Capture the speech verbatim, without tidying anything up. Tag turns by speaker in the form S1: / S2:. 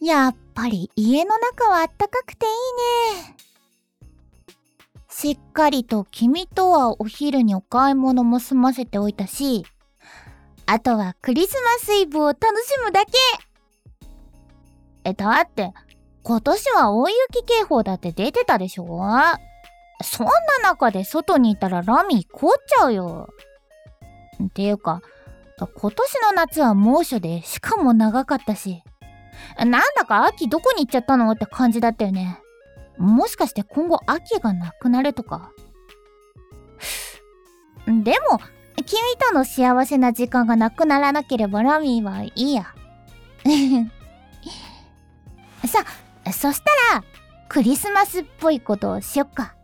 S1: やっぱり家の中はあったかくていいね。しっかりと君とはお昼にお買い物も済ませておいたし、あとはクリスマスイブを楽しむだけ。え、だって今年は大雪警報だって出てたでしょ。そんな中で外にいたらラミ凍っちゃうよ。っていうか、今年の夏は猛暑で、しかも長かったし、なんだか秋どこに行っちゃったのって感じだったよね。もしかして今後秋がなくなるとか。でも君との幸せな時間がなくならなければラミーはいいや。さ、そしたらクリスマスっぽいことをしよっか。